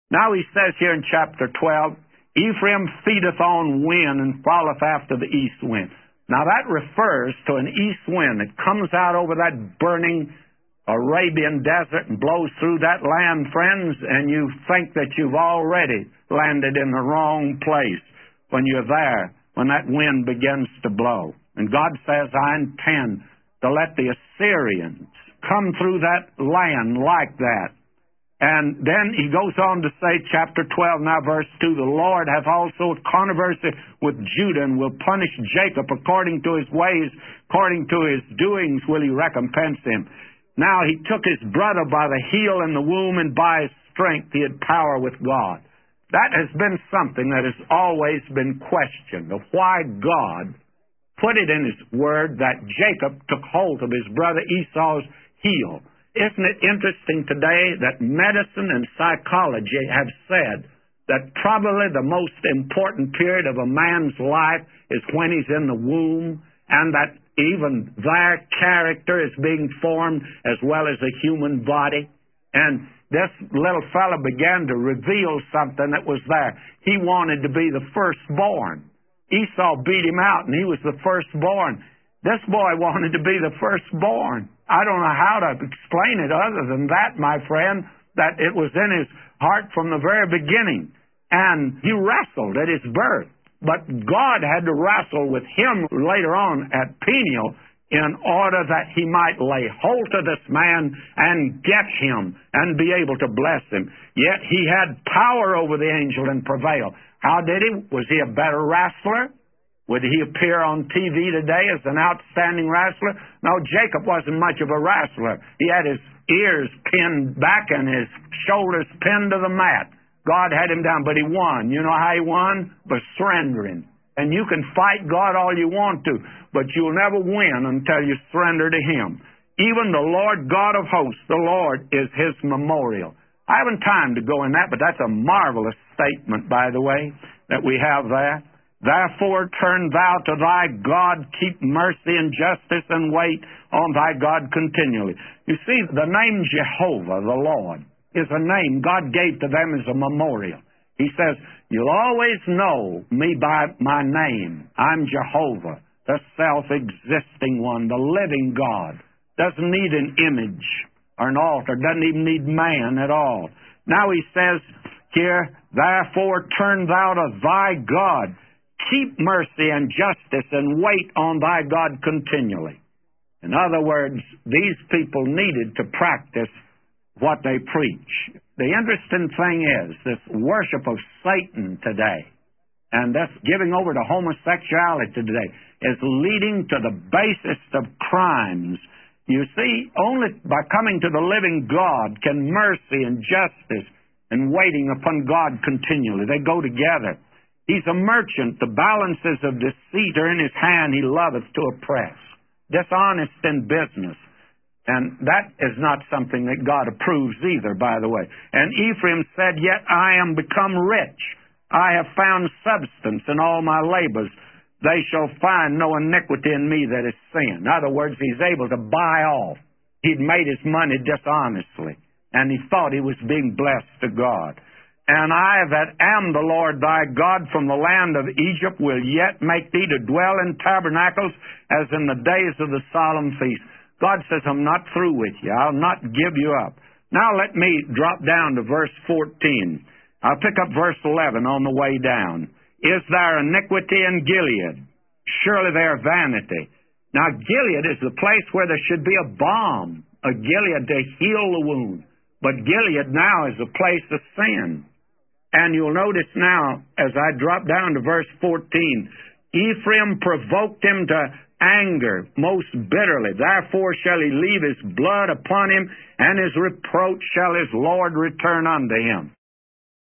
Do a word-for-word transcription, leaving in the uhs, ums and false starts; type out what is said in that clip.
Now he says here in chapter twelve, Ephraim feedeth on wind and followeth after the east wind. Now that refers to an east wind that comes out over that burning Arabian desert and blows through that land, friends, and you think that you've already landed in the wrong place when you're there, when that wind begins to blow. And God says, I intend to let the Assyrians come through that land like that. And then he goes on to say, chapter twelve, now verse two, the Lord hath also controversy with Judah, and will punish Jacob according to his ways, according to his doings will he recompense him. Now he took his brother by the heel in the womb, and by his strength he had power with God. That has been something that has always been questioned, of why God put it in his word that Jacob took hold of his brother Esau's heel. Isn't it interesting today that medicine and psychology have said that probably the most important period of a man's life is when he's in the womb, and that even their character is being formed as well as a human body? And this little fellow began to reveal something that was there. He wanted to be the firstborn. Esau beat him out, and he was the firstborn. This boy wanted to be the firstborn. I don't know how to explain it other than that, my friend, that it was in his heart from the very beginning. And he wrestled at his birth. But God had to wrestle with him later on at Peniel in order that he might lay hold of this man and get him and be able to bless him. Yet he had power over the angel and prevail. How did he? Was he a better wrestler? Would he appear on T V today as an outstanding wrestler? No, Jacob wasn't much of a wrestler. He had his ears pinned back and his shoulders pinned to the mat. God had him down, but he won. You know how he won? By surrendering. And you can fight God all you want to, but you'll never win until you surrender to him. Even the Lord God of hosts, the Lord, is his memorial. I haven't time to go in that, but that's a marvelous statement, by the way, that we have there. Therefore turn thou to thy God, keep mercy and justice, and wait on thy God continually. You see, the name Jehovah, the Lord, is a name God gave to them as a memorial. He says, you'll always know me by my name. I'm Jehovah, the self-existing one, the living God. Doesn't need an image or an altar, doesn't even need man at all. Now he says here, therefore turn thou to thy God, keep mercy and justice, and wait on thy God continually. In other words, these people needed to practice what they preach. The interesting thing is, this worship of Satan today, and this giving over to homosexuality today, is leading to the basest of crimes. You see, only by coming to the living God can mercy and justice and waiting upon God continually. They go together. He's a merchant. The balances of deceit are in his hand. He loveth to oppress. Dishonest in business. And that is not something that God approves either, by the way. And Ephraim said, yet I am become rich. I have found substance in all my labors. They shall find no iniquity in me that is sin. In other words, he's able to buy off. He'd made his money dishonestly, and he thought he was being blessed to God. And I that am the Lord thy God from the land of Egypt will yet make thee to dwell in tabernacles as in the days of the solemn feast. God says, I'm not through with you. I'll not give you up. Now let me drop down to verse fourteen. I'll pick up verse eleven on the way down. Is there iniquity in Gilead? Surely they are vanity. Now Gilead is the place where there should be a balm, a Gilead to heal the wound. But Gilead now is a place of sin. And you'll notice now, as I drop down to verse fourteen, Ephraim provoked him to anger most bitterly. Therefore shall he leave his blood upon him, and his reproach shall his Lord return unto him.